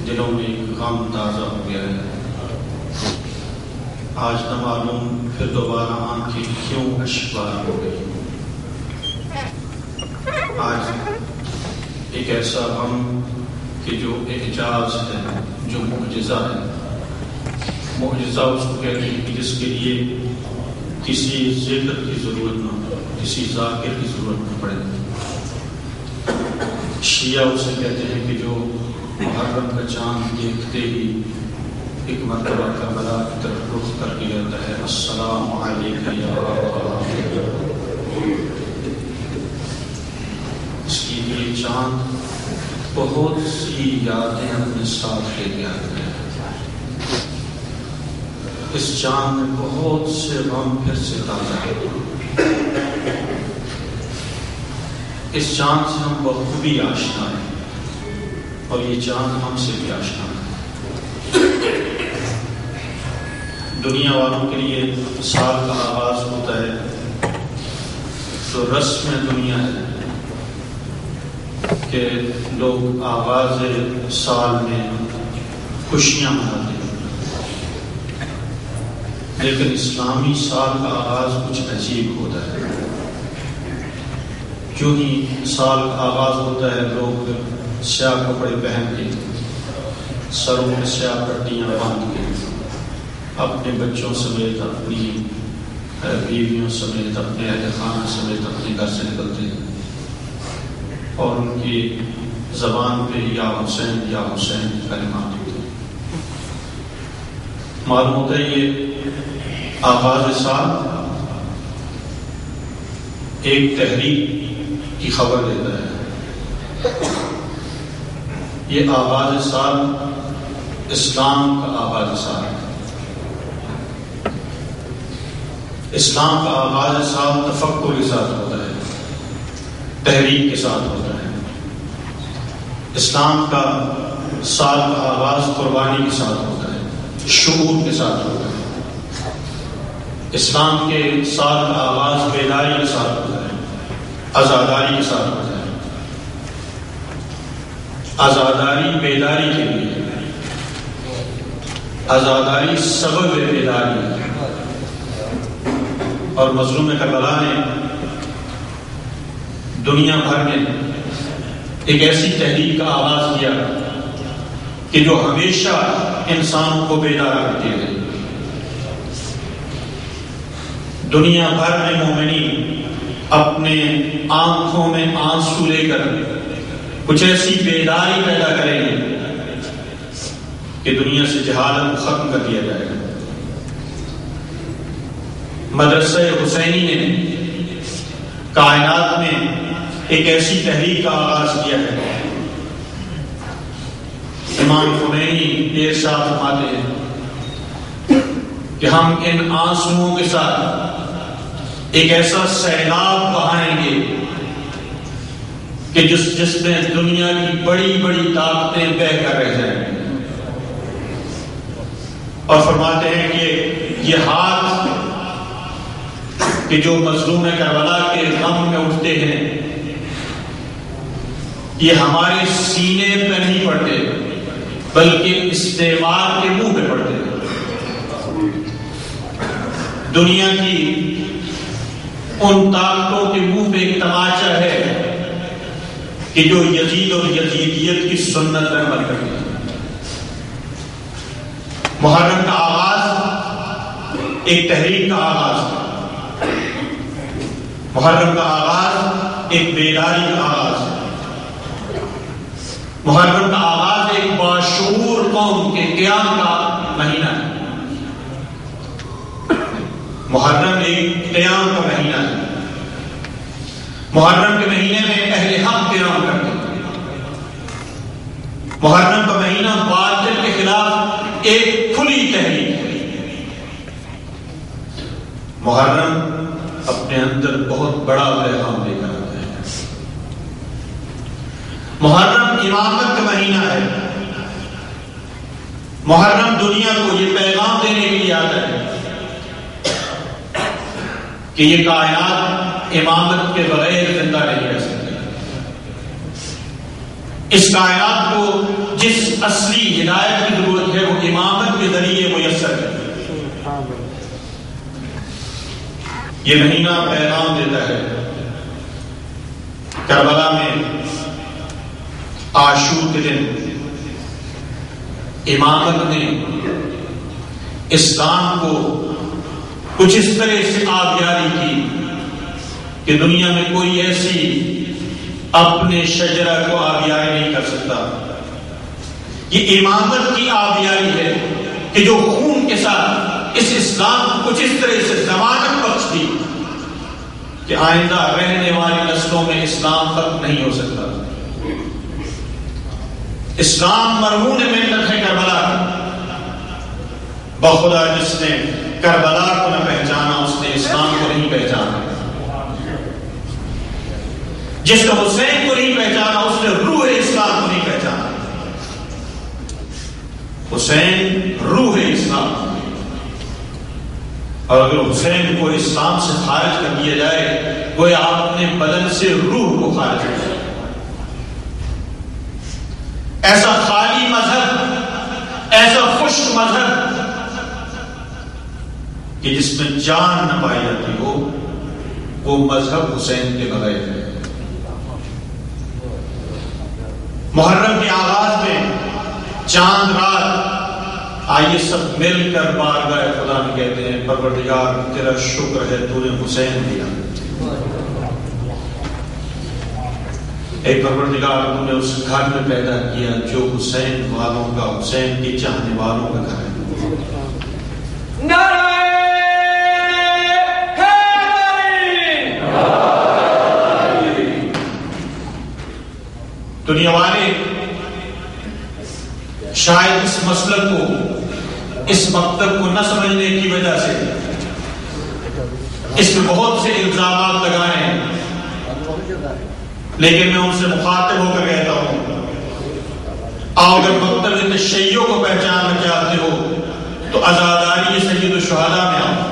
دلوں میں ایک غم تازہ ہو گیا ہے. آج نہ معلوم پھر دوبارہ آنکھیں کیوں اشکبار ہو گئی. آج ایک ایسا غم کہ جو اعجاز ہے، جو معجزہ ہے. معجزہ اس کو کہتے ہیں کہ جس کے لیے کسی ذکر کی ضرورت نہ ہو، کسی ذاکر کی ضرورت نہ پڑے. شیعہ اسے کہتے ہیں کہ جو محرم کا چاند دیکھتے ہی ایک مرتبہ کربلا کی طرف رخ کر کے کہتا ہے السلام علیکم یا ابا. اس کی یہ چاند بہت سی یادیں اپنے ساتھ لے کے آتا ہے. اس چاند میں بہت سے غم پھر سے تازہ ہے. اس چاند سے ہم بخوبی آشنا ہیں اور یہ چاند ہم سے بھی آشنا ہے. دنیا والوں کے لیے سال کا آغاز ہوتا ہے تو رسم دنیا ہے کہ لوگ آغاز سال میں خوشیاں مناتے ہیں. لیکن اسلامی سال کا آغاز کچھ عجیب ہوتا ہے. جو ہی سال کا آغاز ہوتا ہے لوگ سیاہ کپڑے پہن کے، سروں میں سیاہ پٹیاں باندھ کے، اپنے بچوں سمیت، اپنی بیویوں سمیت، اپنے اہل خانہ سمیت اپنے گھر سے نکلتے ہیں اور ان کی زبان پہ یا حسین یا حسین کلمات ہوتے ہیں. معلوم ہوتا ہے یہ آغاز سال ایک تحریک کی خبر دیتا ہے. یہ آغاز سال اسلام کا آغاز سال ہے. اسلام کا آغاز سال تفکر کے ساتھ ہوتا ہے، تحریک کے ساتھ ہوتا ہے. اسلام کا سال کا آغاز قربانی کے ساتھ ہوتا ہے، شعور کے ساتھ ہوتا ہے. اسلام کے سال کا آغاز بیداری کے ساتھ ہوتا ہے، آزاداری کے ساتھ ہوتا ہے. آزاداری بیداری کے لیے، آزاداری سبب بیداری ہے. اور مظلوم کربلا نے دنیا بھر میں ایک ایسی تحریک کا آغاز کیا کہ جو ہمیشہ انسان کو بیدار رکھتی ہے. دنیا بھر میں مومنین اپنے آنکھوں میں آنسو لے کر کچھ ایسی بیداری پیدا کریں گے کہ دنیا سے جہالت ختم کر دیا جائے گا. مدرسہ حسینی نے کائنات میں ایک ایسی تحریک کا آغاز کیا ہے. امام خمینی ارشاد فرماتے ہیں کہ ہم ان آنسوؤں کے ساتھ ایک ایسا سیلاب بہائیں گے کہ جس میں دنیا کی بڑی بڑی طاقتیں بہہ کر رہ جائیں گے. اور فرماتے ہیں کہ یہ ہاتھ کہ جو مظلوم کربلا کے غم میں اٹھتے ہیں یہ ہمارے سینے پہ نہیں پڑتے بلکہ استعمار کے منہ پہ پڑتے ہیں. دنیا کی ان طاقتوں کے منہ پہ ایک تماچا ہے کہ جو یزید اور یزیدیت کی سنت پر عمل کرتی ہے. محرم کا آغاز ایک تحریک کا آغاز ہے. محرم کا آغاز ایک بیداری کا آغاز ہے. محرم کا آغاز ایک باشعور قوم کے قیام کا مہینہ ہے. محرم ایک قیام کا مہینہ ہے. محرم کے مہینے میں اہل حق قیام کرتے ہیں. محرم کا مہینہ باطل کے خلاف ایک کھلی تحریک ہے. محرم اپنے اندر بہت بڑا پیغام لے کر آتا ہے. محرم امامت کا مہینہ ہے. محرم دنیا کو یہ پیغام دینے کے لیے آتا ہے کہ یہ کائنات امامت کے بغیر زندہ نہیں رہ سکتی. اس کائنات کو جس اصلی ہدایت کی ضرورت ہے وہ امامت کے ذریعے میسر ہے۔ یہ مہینہ پیغام دیتا ہے کربلا میں عاشور کے دن امامت نے اسلام کو کچھ اس طرح سے آبیاری کی کہ دنیا میں کوئی ایسی اپنے شجرہ کو آبیاری نہیں کر سکتا۔ یہ امامت کی آبیاری ہے کہ جو خون کے ساتھ اس اسلام کو کچھ اس طرح سے ضمانت بخش دی کہ آئندہ رہنے والی نسلوں میں اسلام ختم نہیں ہو سکتا۔ اسلام مرہون محنت ہے کربلا کی، بخدا جس نے کربلا کو نہ پہچانا اس نے اسلام کو نہیں پہچانا، جس نے حسین کو نہیں پہچانا اس نے روح اسلام کو نہیں پہچانا۔ حسین روح اسلام، اور اگر حسین کو اسلام سے خارج کر دیا جائے کوئی اپنے بدن سے روح کو خارج کر دیا۔ ایسا خالی مذہب، ایسا خشک مذہب کہ جس میں جان نہ پائی جاتی ہو، وہ مذہب حسین کے بغیر ہے۔ محرم کے آغاز میں چاند رات آئیے سب مل کر بارگاہ خدا میں کہتے ہیں پروردگار تیرا شکر ہے تو نے حسین دیا۔ اے پروردگار تو نے اس گھر میں پیدا کیا جو حسین والوں کا، حسین کے چاہنے والوں کا گھر ہے۔ دنیا والے شاید اس مسلک کو، اس مکتب کو نہ سمجھنے کی وجہ سے اس میں بہت سے الزامات لگائے ہیں، لیکن میں ان سے مخاطب ہو کر کہتا ہوں آؤ اگر مکتب تشیع کو پہچاننا چاہتے ہو تو عزاداری سید الشہداء میں آؤ۔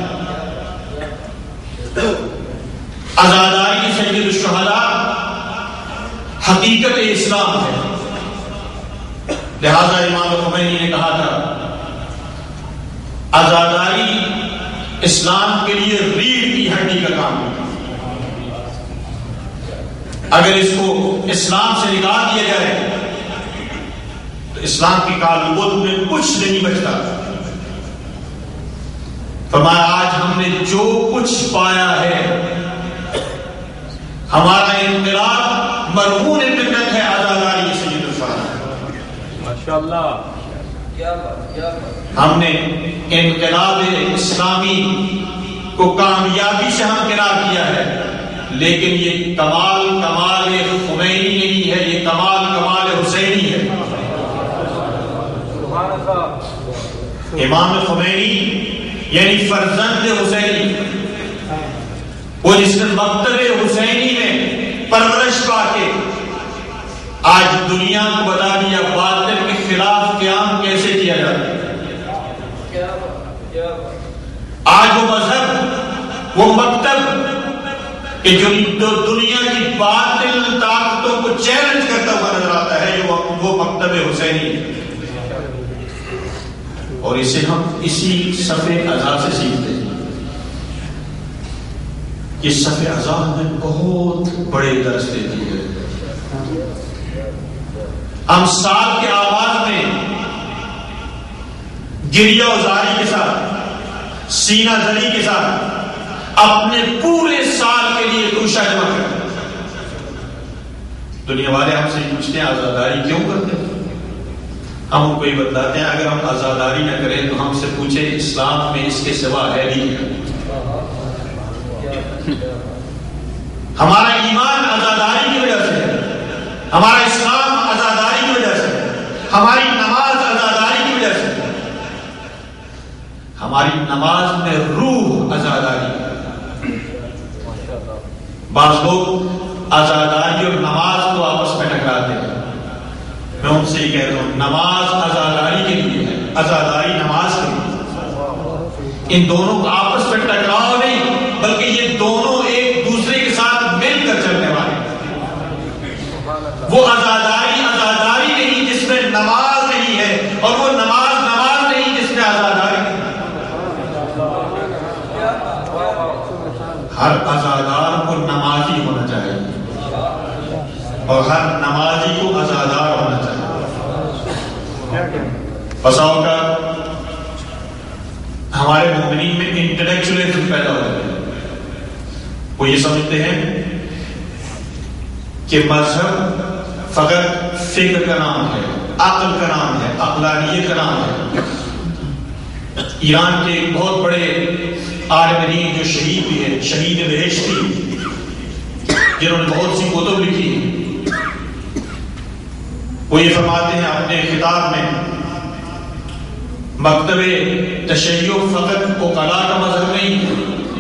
عزاداری سید الشہداء حقیقت اسلام ہے، لہذا امام خمینی نے کہا تھا عزاداری اسلام کے لیے ریڑھ کی ہڈی کا کام ہے، اگر اس کو اسلام سے نکال دیا جائے تو اسلام کی کالبد میں کچھ نہیں بچتا۔ فرمایا آج ہم نے جو کچھ پایا ہے، ہمارا انقلاب مرہون محنت ہے عزاداری سید الشہداء۔ ماشاءاللہ، ہم نے انقلاب اسلامی کو کامیابی سے ہمکنار کیا ہے، لیکن یہ کمال خمینی نہیں ہے، یہ کمال حسینی ہے۔ امام خمینی یعنی فرزند حسینی، وہ جس نے مکتب حسینی میں پرورش پا کے آج دنیا کو بتا دیا باطل کے خلاف قیام کیسے کیا جاتا ہے۔ آج وہ مذہب، وہ مکتب کہ جو دنیا کی باطل طاقتوں کو چیلنج کرتا ہوا نظر آتا ہے، وہ مکتب حسینی ہے، اور اسے ہم اسی صفحے اعضاء سے سیکھتے ہیں۔ یہ صفحے اعضاء ہمیں بہت بڑے درس دیتی ہے۔ ہم سال کے آغاز میں گریہ وزاری کے ساتھ، سینہ زنی کے ساتھ اپنے پورے سال کے لیے توشہ جمع کرتے ہیں۔ دنیا والے ہم سے پوچھتے ہیں عزاداری کیوں کرتے ہیں؟ ہم ان کو یہ بتاتے ہیں اگر ہم عزاداری نہ کریں تو ہم سے پوچھیں اسلام میں اس کے سوا ہے نہیں۔ ہمارا ایمان عزاداری کی وجہ سے ہے، ہمارا اسلام عزاداری کی وجہ سے ہے، ہماری نماز عزاداری کی وجہ سے ہے، ہماری نماز میں روح عزاداری ہے۔ بعض لوگ عزاداری اور نماز کو آپس میں ٹکراتے ہیں، میں ان سے یہ کہتا ہوں نماز عزاداری کے لیے ہے، عزاداری نماز کے لیے۔ ان دونوں کو آپس میں ٹکراؤ نہیں، بلکہ یہ دونوں ایک دوسرے کے ساتھ مل کر چلنے والے۔ وہ عزاداری اور وہ نماز نہیں جس میں عزاداری نہیں. ہر عزادار کو نمازی ہونا چاہیے اور ہر نمازی کو عزادار ہونا چاہیے. بسا اوقات ہمارے مومنین میں انٹلیکچولیزم پیدا ہو جاتے ہیں. وہ یہ سمجھتے ہیں کہ مذہب فقط فکر کا نام ہے، عقل کا نام ہے، عقلانیت کا نام ہے. ایران کے ایک بہت بڑے عالم دین جو شہید بھی ہے، شہید بہشتی، جنہوں نے بہت سی کتب لکھی ہیں، وہ یہ فرماتے ہیں اپنے خطاب میں، مکتب تشیع فقط عقلاء کا مذہب نہیں ہے،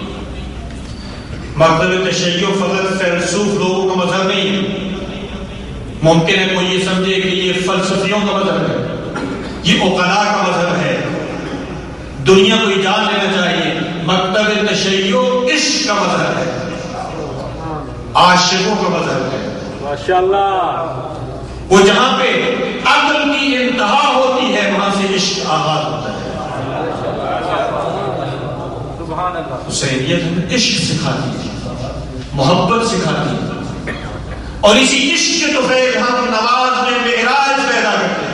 مکتب تشیع فقط فیلسوف لوگوں کا مذہب نہیں ہے. ممکن ہے کوئی یہ سمجھے کہ یہ فلسفیوں کا مذہب ہے، یہ عقلاء کا مذہب ہے. دنیا کو یہ جان لینا چاہیے مکتب تشیع عشق کا مذہب ہے، عاشقوں کا مذہب ہے. ماشاءاللہ. وہ جہاں پہ عقل کی انتہا ہوتی ہے وہاں سے عشق آغاز ہوتا ہے. حسینیت ہمیں عشق سکھاتی ہے، محبت سکھاتی ہے، اور اسی عشق کے توفیق ہم نماز میں معراج پیدا کرتے ہیں.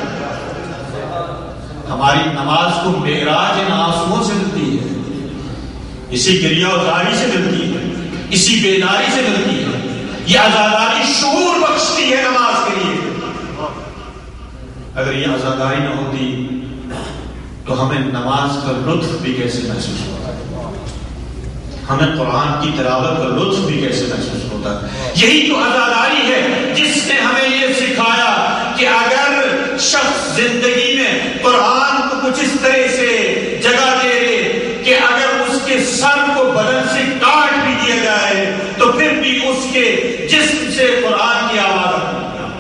ہماری نماز کو معراج ان آنسوؤں سے ملتی ہے، اسی گریہ و زاری سے ملتی ہے، اسی بیداری سے ملتی ہے. یہ عزاداری شعور بخشتی ہے نماز کے لیے. اگر یہ عزاداری نہ ہوتی تو ہمیں نماز کا لطف بھی کیسے محسوس ہوتا، ہمیں قرآن کی تلاوت کا لطف بھی کیسے محسوس ہوتا. یہی تو عزاداری ہے جس نے ہمیں یہ سکھایا کہ اگر شخص زندگی میں قرآن کو کچھ اس طرح سے جگہ دے دے کہ اگر اس کے سر کو بدن سے کاٹ بھی دیا جائے تو پھر بھی اس کے جسم سے قرآن کی آواز آتی.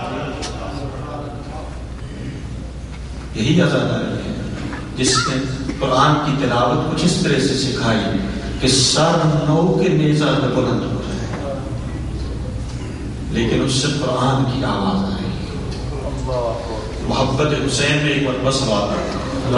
یہی عزاداری ہے جس نے قرآن کی تلاوت کچھ اس طرح سے سکھائی کہ سر نو کے نیزہ پہ بلند ہو جائے لیکن اس سے قرآن کی آواز آئے. محبت حسین میں ایک بار بس بات ہے.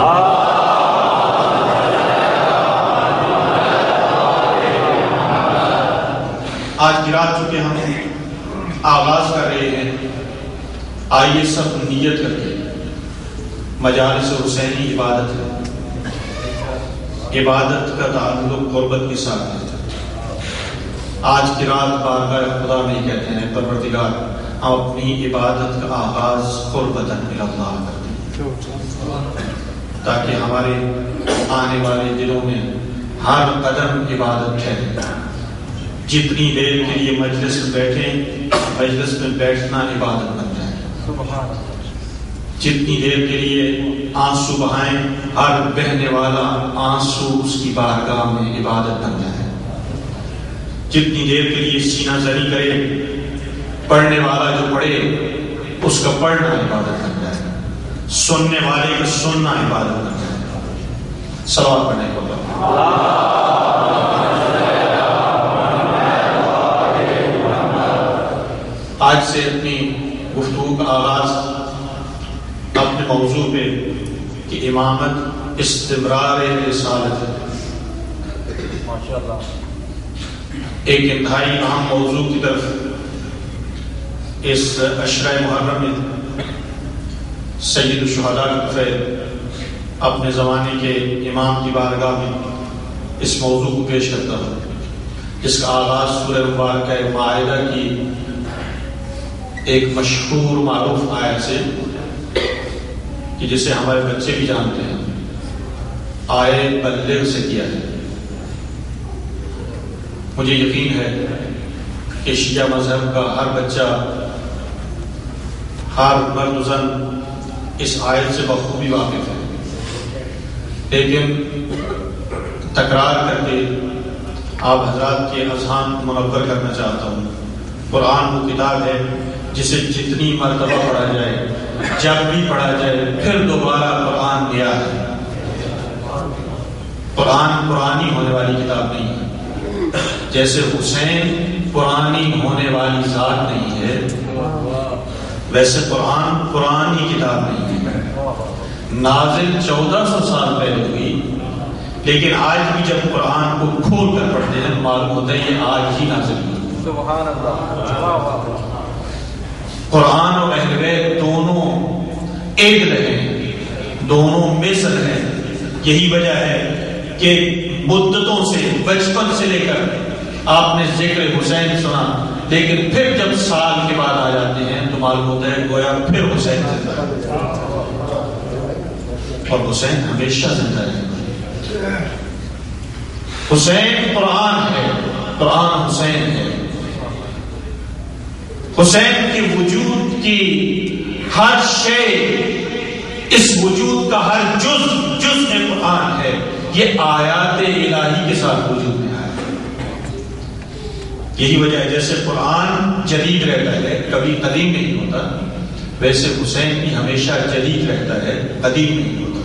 آج کی رات چونکہ ہم آغاز کر رہے ہیں، آئیے سب نیت کر کے. مجالس حسینی عبادت ہے، عبادت کا تعلق قربت کے ساتھ ہے. آج کی رات بارگاہ خدا میں کہتے ہیں پروردگار ہم اپنی عبادت کا آغاز قربتاً الی اللہ کرتے ہیں تاکہ ہمارے آنے والے دنوں میں ہر قدم عبادت ٹھہرے. جتنی دیر کے لیے مجلس میں بیٹھیں، مجلس میں بیٹھنا عبادت بن جائے. جتنی دیر کے لیے آنسو بہائیں، ہر بہنے والا آنسو اس کی بارگاہ میں عبادت بن جائے. جتنی دیر کے لیے سینہ زنی کرے، پڑھنے والا جو پڑھے اس کا پڑھنا عبادت بن جائے، سننے والے کا سننا عبادت بن جائے. صلوات پڑھنے کو آج سے اپنی گفتگو کا آغاز اپنے موضوع پہ کہ امامت استمرار رسالت ہے. ایک انتہائی اہم موضوع کی طرف اس عشرہ محرم میں سید الشہداء کے اپنے زمانے کے امام کی بارگاہ میں اس موضوع کو پیش کرتا ہوں، جس کا آغاز سورہ مبارکہ مائدہ کی ایک مشہور معروف آیت سے کہ جسے ہمارے بچے بھی جانتے ہیں، آئے بلغ سے کیا ہے. مجھے یقین ہے کہ شیعہ مذہب کا ہر بچہ، ہر مرد و زن اس آیت سے بخوبی واقف ہے، لیکن تکرار کر کے آپ حضرات کے اذہان منور کرنا چاہتا ہوں. قرآن وہ کتاب ہے جسے جتنی مرتبہ پڑھا جائے، جب بھی پڑھا جائے پھر دوبارہ قرآن دیا ہے. قرآن پرانی ہونے والی کتاب نہیں ہے، جیسے حسین پرانی ہونے والی ذات نہیں ہے، ویسے قرآن پرانی کتاب نہیں ہے. نازل 1400 سال پہلے ہوئی، لیکن آج بھی جب قرآن کو کھول کر پڑھتے ہیں معلوم ہوتا ہے یہ آج ہی نازل ہوئی۔ سبحان اللہ۔ قرآن اور اہل بیت دونوں ایک رہے، دونوں مثل ہیں۔ یہی وجہ ہے کہ مدتوں سے، بچپن سے لے کر آپ نے ذکر حسین سنا، لیکن پھر جب سال کے بعد آ جاتے ہیں تو معلوم ہوتا ہے گویا پھر حسین زندہ ہے، اور حسین ہمیشہ زندہ ہے۔ حسین قرآن ہے، قرآن حسین ہے۔ حسین کے وجود کی ہر شے، اس وجود کا ہر جز میں قرآن ہے۔ یہ آیات الہی کے ساتھ وجود میں آیا۔ یہی وجہ ہے جیسے قرآن جدید رہتا ہے، کبھی قدیم نہیں ہوتا، ویسے حسین بھی ہمیشہ جدید رہتا ہے، قدیم نہیں ہوتا۔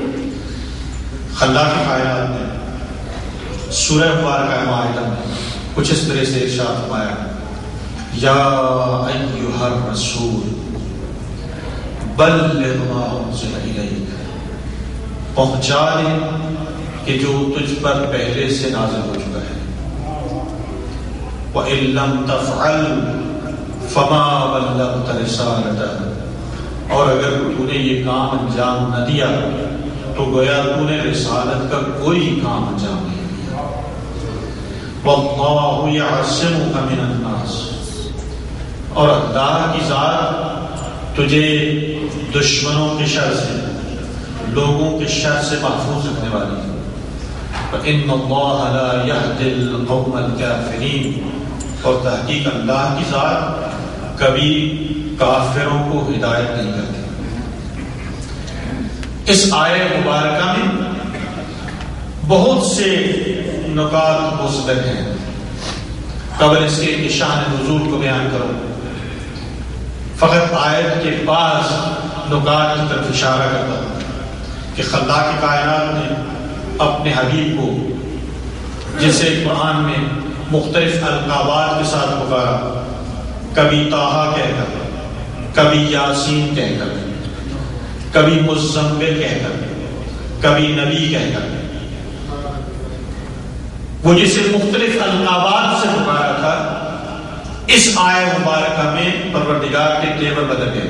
خلاق کائنات نے سورہ مبارکہ مائدہ میں کچھ اس طرح سے ارشاد فرمایا، یا ایھا الرسول بلغ ما انزل الیک، پہنچا دے کہ جو تجھ پر پہلے سے نازل ہو چکا ہے۔ وَإِن لَّمْ تَفْعَلْ فَمَا بَلَّغْتَ رِسَالَتَهُ، اور اگر تو نے یہ کام انجام نہ دیا تو گویا تو نے رسالت کا کوئی کام انجام نہیں دیا۔ وَاللَّهُ يَعْصِمُكَ مِنَ النَّاسِ، اور اللہ کی ذات تجھے دشمنوں کے شر سے، لوگوں کے شر سے محفوظ رکھنے والی ہے۔ فَإِنَّ اللَّهَ لَا يَهْدِي الْقَوْمَ الْكَافِرِينَ، اور تحقیق اللہ کی ذات کبھی کافروں کو ہدایت نہیں کرتی۔ اس آیت مبارکہ میں بہت سے نکات مثبت ہیں۔ قبل اس کے کہ شان نزول کو بیان کروں، فقط آیت کے بعض نکات کی طرف اشارہ کرتا ہوں کہ خلاق کائنات نے اپنے حبیب کو، جسے قرآن میں مختلف القابات کے ساتھ پکارا، کبھی طٰہٰ کہہ کر، کبھی یاسین کہہ کر، کبھی مزمل کہہ کر، کبھی نبی کہہ کر، وہ جسے مختلف القابات سے پکارا تھا، اس آیت مبارکہ میں پروردگار کے تیور بدل گئے۔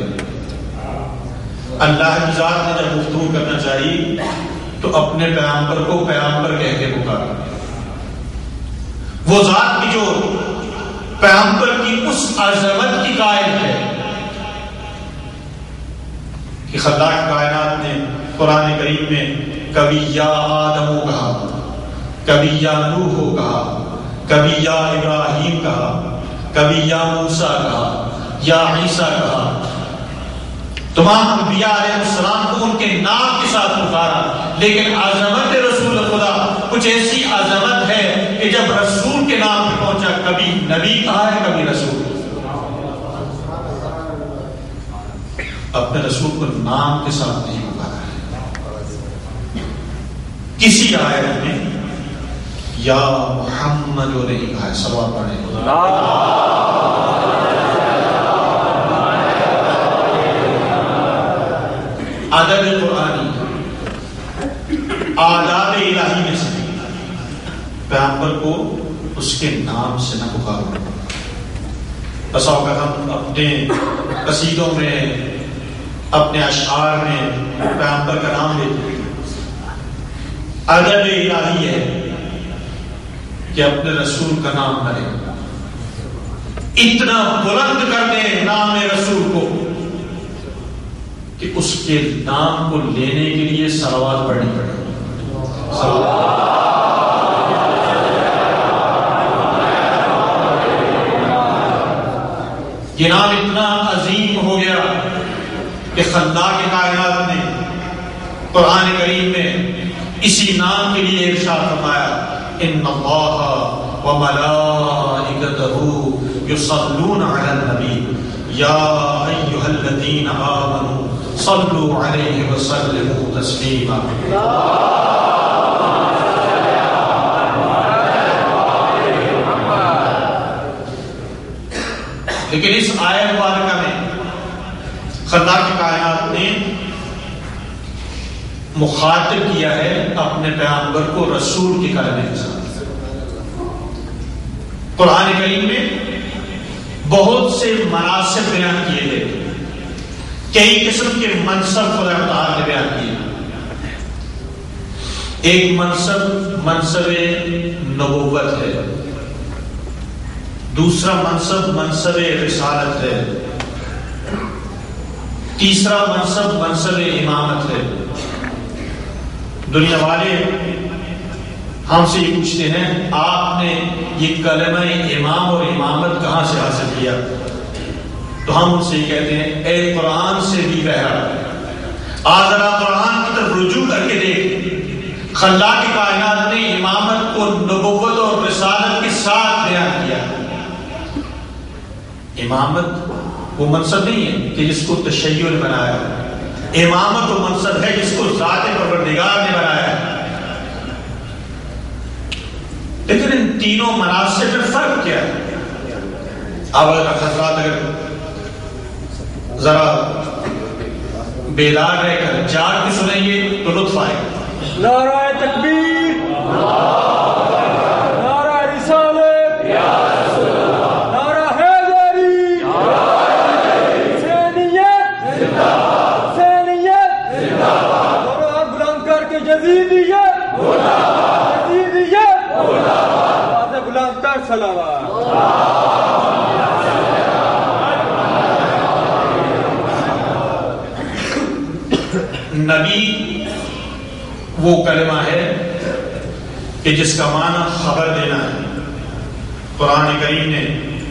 اللہ کی ذات نے جب گفتگو کرنا چاہیے تو اپنے پیغمبر کو پیغمبر کہہ کے پکارا۔ وہ ذات کی جو پیغمبر کی اس عظمت کی قائل ہے کہ خلاق کائنات نے قرآن کریم میں کبھی یا آدم کہا، کبھی یا نوح کہا، کبھی یا ابراہیم کہا، کبھی یا موسیٰ کہا، یا عیسیٰ کہا۔ تمام انبیاء علیہ السلام کو ان کے نام کے ساتھ پکارا، لیکن عظمت رسول خدا کچھ ایسی عظمت ہے کہ جب رسول کے نام پہ پہنچا، کبھی نبی کہا ہے، کبھی رسول۔ اپنے رسول کو نام کے ساتھ نہیں پکارا ہے۔ کسی آیت میں یا محمد جو نہیں کہا ہے، صلوات پڑھیں۔ ادب قرآنی، آداب الہی میں سے پیغمبر کو اس کے نام سے نہ پکارو۔ بسا اوقات ہم اپنے قصیدوں میں، اپنے اشعار میں پیغمبر کا نام لیتے ہیں۔ ادب الہی ہے کہ اپنے رسول کا نام نہ لیں، اتنا بلند کر دیں نام رسول کو کہ اس کے نام کو لینے کے لیے صلوات پڑھنی پڑے۔ یہ نام اتنا عظیم ہو گیا کہ خلاق کائنات نے قرآن کریم میں اسی نام کے لیے ارشاد فرمایا، ان اللہ وملائکتہ یصلون علی النبی یا ایھا الذین آمنوا صلوا علیہ وسلموا تسلیما۔ لیکن اس آیت مبارکہ میں خلاق کائنات نے مخاطب کیا ہے اپنے پیغمبر کو رسول کے کلمے کے ساتھ۔ قرآن کریم میں بہت سے مناصب بیان کیے گئے، کئی قسم کے منصب خدا تعالیٰ نے بیان کیے۔ ایک منصب نبوت ہے، دوسرا منصب رسالت ہے، تیسرا منصب امامت ہے۔ دنیا والے ہم سے یہ پوچھتے ہیں آپ نے یہ کلمہ امام اور امامت کہاں سے حاصل کیا؟ تو ہم ان سے یہ کہتے ہیں اے قرآن سے بھی بہرا، آج ذرا قرآن کی طرف رجوع کر کے دیکھ، خلاق کائنات نے امامت کو نبوت اور رسالت کے ساتھ بیان کیا۔ امامت وہ منصب نہیں ہے کہ جس کو تشیع نے بنایا، امامت وہ منصب ہے جس کو ذات پروردگار نے بنایا۔ لیکن ان تینوں مناصب میں فرق کیا ہے؟ اب اگر حضرات ذرا بیدار رہ کر جاگ کے سنیں گے تو لطف آئے گا۔ نعرہ تکبیر، نعرہ رسالت، نعرہ حیدری، حسینیت، حسینیت، دونوں ہاتھ بلند کر کے جزیدیت، جزیدیت، آواز بلند کر صلوات۔ نبی وہ کلمہ ہے کہ جس کا معنی خبر دینا ہے۔ قرآن کریم نے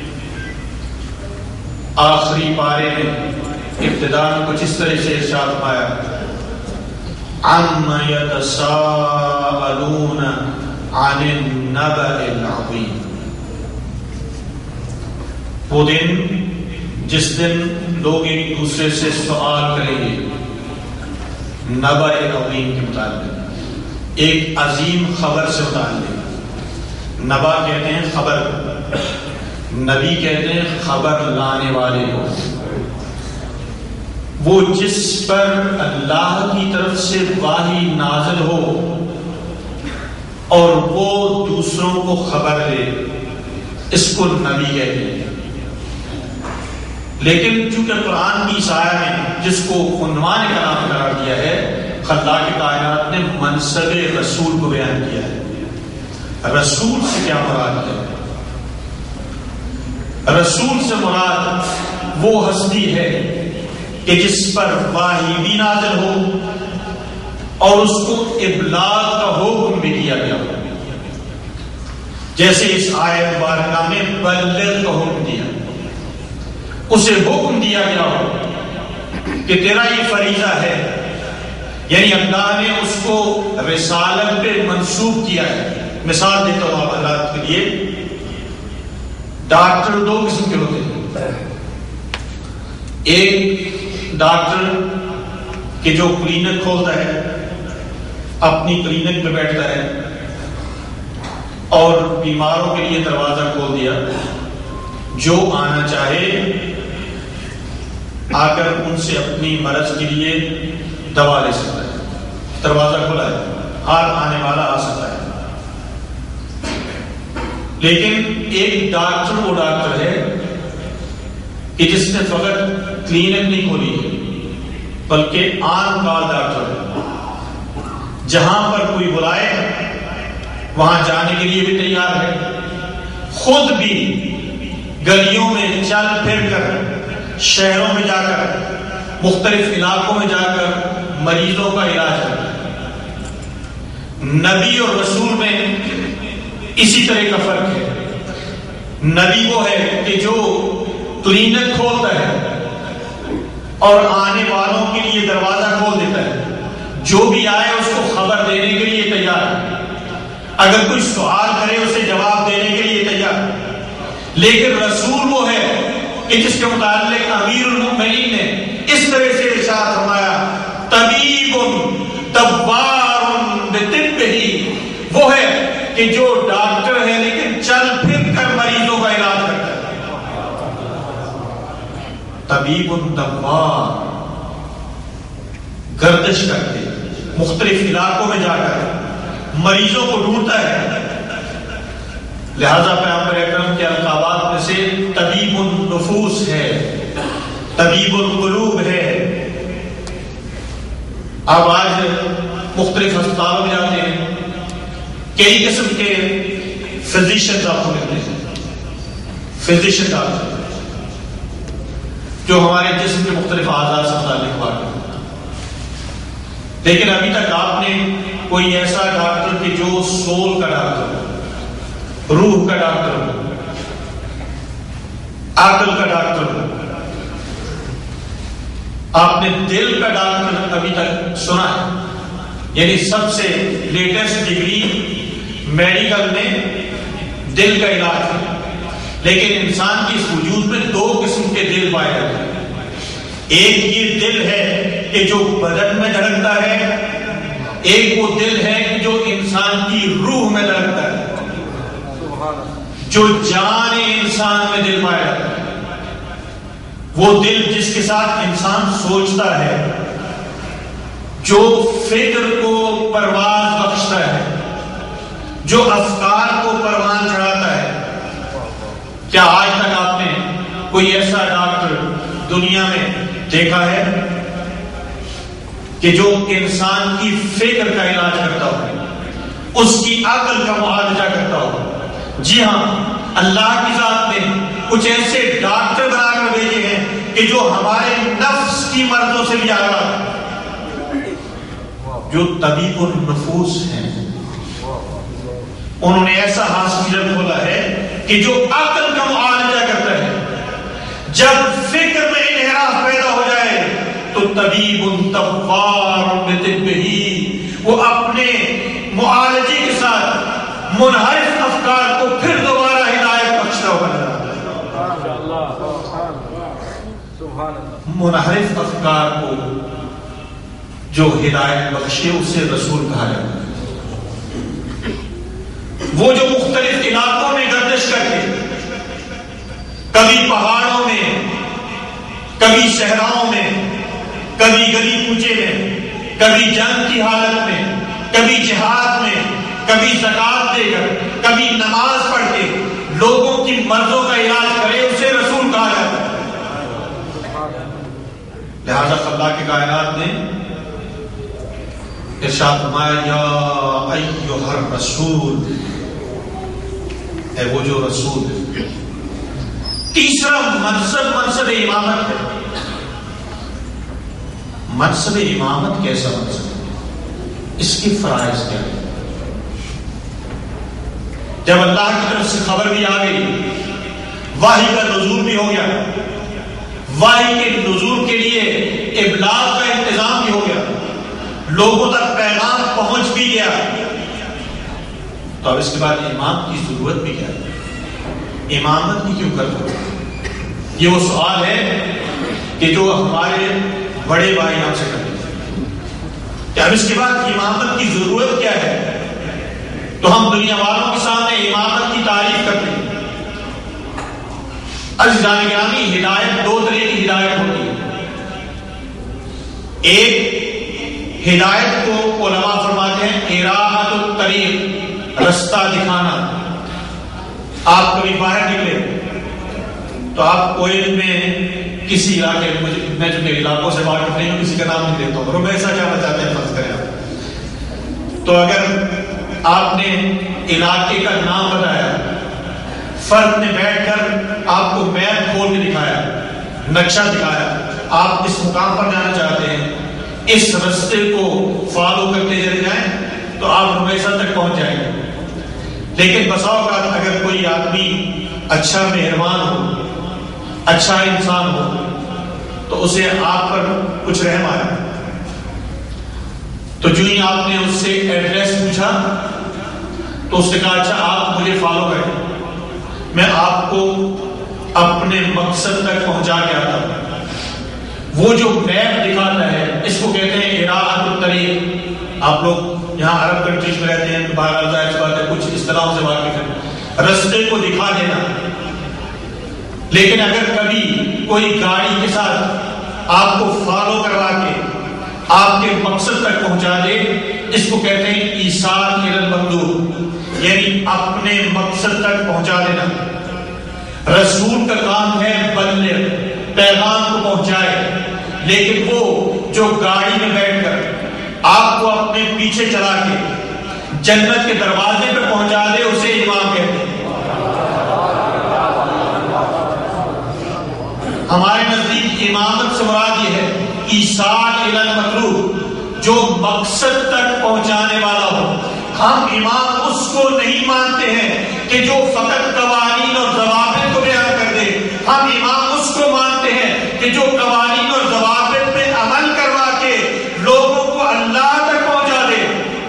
آخری پارے میں ابتدا میں کچھ اس طرح سے ارشاد فرمایا، عَمَّ يَتَسَاءَلُونَ عَنِ النَّبَإِ الْعَظِيمِ۔ وہ دن جس دن لوگ ایک دوسرے سے سوال کریں گے نبأ عظیم کے متعلق، ایک عظیم خبر سے متعلق۔ نبا کہتے ہیں خبر، نبی کہتے ہیں خبر لانے والے کو، وہ جس پر اللہ کی طرف سے وحی نازل ہو اور وہ دوسروں کو خبر دے، اس کو نبی کہتے ہیں۔ لیکن چونکہ قرآن کی سایہ میں جس کو عنوان کلام قرار دیا ہے، خلاق کائنات نے منصب رسول کو بیان کیا ہے۔ رسول سے کیا مراد ہے؟ رسول سے مراد وہ ہستی ہے کہ جس پر وحی بھی نازل ہو اور اس کو ابلاغ کا حکم بھی دیا گیا ہو، جیسے اس آیت مبارکہ میں بلغ کا حکم دیا، اسے حکم دیا گیا ہو کہ تیرا یہ فریضہ ہے، یعنی اللہ نے اس کو رسالت پہ منسوب کیا ہے۔ مثال دیتا ہوں آپ حضرات کے لیے، ڈاکٹر دو قسم کے ہوتے ہیں، ایک ڈاکٹر کہ جو کلینک کھولتا ہے، اپنی کلینک پہ بیٹھتا ہے اور بیماروں کے لیے دروازہ کھول دیا، جو آنا چاہے آ کر ان سے اپنی مرض کے لیے دوا لے سکتا ہے، دروازہ کھلا ہے، ہر آنے والا آ سکتا ہے۔ لیکن ایک ڈاکٹر وہ ڈاکٹر ہے کہ جس نے فقط کلینک نہیں کھولی ہے بلکہ آن کال ڈاکٹر ہے، جہاں پر کوئی بلائے وہاں جانے کے لیے بھی تیار ہے، خود بھی گلیوں میں چل پھر کر، شہروں میں جا کر، مختلف علاقوں میں جا کر مریضوں کا علاج کرتا ہے۔ نبی اور رسول میں اسی طرح کا فرق ہے۔ نبی وہ ہے کہ جو کلینک کھولتا ہے اور آنے والوں کے لیے دروازہ کھول دیتا ہے، جو بھی آئے اس کو خبر دینے کے لیے تیار ہے، اگر کوئی سوال کرے اسے جواب دینے کے لیے تیار ہے۔ لیکن رسول وہ ہے کہ جس کے متعلق امیر المؤمنین نے اس طرح سے ارشاد فرمایا، طبیب طبار بطبہ، وہ ہے کہ جو ڈاکٹر ہے لیکن چل پھر کر مریضوں کا علاج کرتا ہے۔ طبیب طبار، گردش کرتے مختلف علاقوں میں جا کر مریضوں کو ڈھونڈتا ہے. لہذا پیغمبر اکرم کے القابات میں سے طبیب النفوس ہے، طبیب القلوب ہے. آپ آج مختلف ہسپتالوں میں جاتے ہیں، کئی قسم کے فزیشنز آپ کو ملتے ہیں، فزیشن ڈاکٹر جو ہمارے جسم کے مختلف اعضاء سے متعلق بات کرتے ہیں. لیکن ابھی تک آپ نے کوئی ایسا ڈاکٹر کہ جو سول کا ڈاکٹر ہو، روح کا ڈاکٹر ہو، عقل کا ڈاکٹر ہو، آپ نے دل کا ڈاکٹر ابھی تک سنا ہے؟ یعنی سب سے لیٹسٹ ڈگری میڈیکل میں دل کا علاج ہے. لیکن انسان کی اس وجود میں دو قسم کے دل پائے جاتے ہیں. ایک یہ دل ہے کہ جو بدن میں دھڑکتا ہے، ایک وہ دل ہے کہ جو انسان کی روح میں دھڑکتا ہے، جو جان انسان میں دل پایا جاتا ہے. وہ دل جس کے ساتھ انسان سوچتا ہے، جو فکر کو پرواز بخشتا ہے، جو افکار کو پروان چڑھاتا ہے. کیا آج تک آپ نے کوئی ایسا ڈاکٹر دنیا میں دیکھا ہے کہ جو انسان کی فکر کا علاج کرتا ہو، اس کی عقل کا معالجہ کرتا ہو؟ جی ہاں، اللہ کی ذات نے کچھ ایسے ڈاکٹر بنا کر بھیجے ہیں کہ جو ہمارے نفس کی مرضوں سے بھی آگاہ ہیں، جو طبیب النفوس ہیں. انہوں نے ایسا ہاسپٹل کھولا ہے کہ جو عقل کا معالجہ کرتا ہے. جب فکر میں انحراف پیدا ہو جائے تو طبیب طوار بطبہ، وہ اپنے معالجے کے ساتھ منحرف افکار کو پھر دوبارہ ہدایت بخشتا ہوا نظر آتا ہے. منحرف افکار کو جو ہدایت بخشے اسے رسول کہا جاتا ہے. وہ جو مختلف علاقوں میں گردش کر کے، کبھی پہاڑوں میں، کبھی صحراؤں میں، کبھی گلی کوچے میں، کبھی جنگ کی حالت میں، کبھی جہاد میں، کبھی زکات دے کر، کبھی نماز پڑھ کے لوگوں کی مرضوں کا علاج کرے، اسے رسول کہا جاتا ہے. لہذا اللہ کے کائنات نے ارشاد فرمایا، یا ایھا الرسول، ہے وہ جو رسول ہے. تیسرا منصب امامت ہے. منصب امامت کیسا منصب ہے؟ اس کی فرائض کیا ہے؟ جب اللہ کی طرف سے خبر بھی آ گئی، وحی کا نزول بھی ہو گیا، وحی کے نزول کے لیے ابلاغ کا انتظام بھی ہو گیا، لوگوں تک پیغام پہنچ بھی گیا، تو اب اس کے بعد امام کی ضرورت بھی کیا ہے؟ امامت بھی کیوں کرتا ہے؟ یہ وہ سوال ہے کہ جو ہمارے بڑے بھائی ہم سے کرتے ہیں کہ اب اس کے بعد امامت کی ضرورت کیا ہے؟ تو ہم دنیا والوں کے سامنے امامت کی تعریف کرتے ہیں. عزیزان گرامی، ہدایت دو طرح کی ہدایت ہوتی ہے. ایک ہدایت کو علماء فرماتے ہیں اراحۃ الطریق، رستہ دکھانا. آپ کبھی باہر نکلے تو آپ کوئل میں کسی علاقے میں، جو علاقوں سے واقف نہیں ہوں، کسی کا نام نہیں لیتا ہوں، رومیسا جانا چاہتے ہیں فرض کریں آپ، تو اگر آپ نے علاقے کا نام بتایا، فرد نے بیٹھ کر آپ کو میپ کھول کے دکھایا، نقشہ دکھایا، آپ اس مقام پر جانا چاہتے ہیں، اس رستے کو فالو کرتے چلے جائیں تو آپ رومیسا تک پہنچ جائیں گے. لیکن بسا اوقات اگر کوئی آدمی اچھا مہربان ہو، اچھا انسان ہو، تو اسے آپ پر کچھ رحم آیا، تو جو ہی آپ نے اس سے ایڈریس پوچھا تو اس نے کہا اچھا آپ مجھے فالو کریں، میں آپ کو اپنے مقصد تک پہنچا کے آتا ہوں. وہ جو میپ دکھاتا ہے اس کو کہتے ہیں اراحۃ الطریق. آپ لوگ یہاں عرب کنٹریز میں رہتے ہیں، باہر ظاہر سی بات ہے کچھ اس طرح سے واقف ہے، رستے کو دکھا دینا. لیکن اگر کبھی کوئی گاڑی کے ساتھ آپ کو فالو کروا کے آپ کے مقصد تک پہنچا دے، اس کو کہتے ہیں ایصال الی المطلوب، یعنی اپنے مقصد تک پہنچا دینا۔ رسول کا کام ہے بلغ، پیغام کو پہنچائے، لیکن وہ جو گاڑی میں بیٹھ کر آپ کو اپنے پیچھے چلا کے جنت کے دروازے پہ پہنچا دے، اسے امام کہتے ہیں۔ ہمارے نزدیک امامت سے مراد یہ ہے ایصال الی المطلوب، جو مقصد تک پہنچانے والا ہو۔ ہم امام اس کو نہیں مانتے ہیں کہ جو فقط قوانین اور ضوابط کو بیان کر دے، ہم امام اس کو مانتے ہیں کہ جو قوانین اور ضوابط پہ عمل کروا کے لوگوں کو اللہ تک پہنچا دے۔